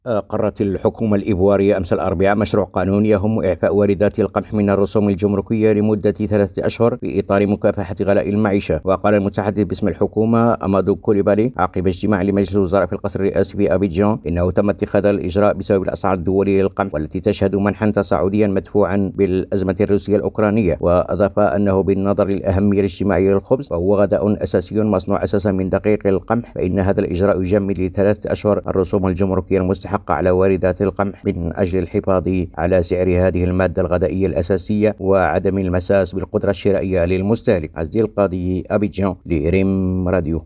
أقرت الحكومة الإيفوارية أمس الأربعاء مشروع قانون يهم إعفاء واردات القمح من الرسوم الجمركية لمدة 3 أشهر في إطار مكافحة غلاء المعيشة. وقال المتحدث باسم الحكومة أمادو كوليبالي عقب اجتماع لمجلس الوزراء في القصر الرئاسي في أبيجان إنه تم اتخاذ الإجراء بسبب الأسعار الدولية للقمح والتي تشهد منحا تصاعديا مدفوعا بالأزمة الروسية الأوكرانية. وأضاف أنه بالنظر للأهمية الاجتماعية للخبز وهو غذاء أساسي مصنوع أساسا من دقيق القمح، فإن هذا الإجراء يجمد ل3 أشهر الرسوم الجمركية المستحقة على واردات القمح من أجل الحفاظ على سعر هذه المادة الغذائية الأساسية وعدم المساس بالقدرة الشرائية للمستهلك. عزيز القاضي، أبيجان، لريم راديو.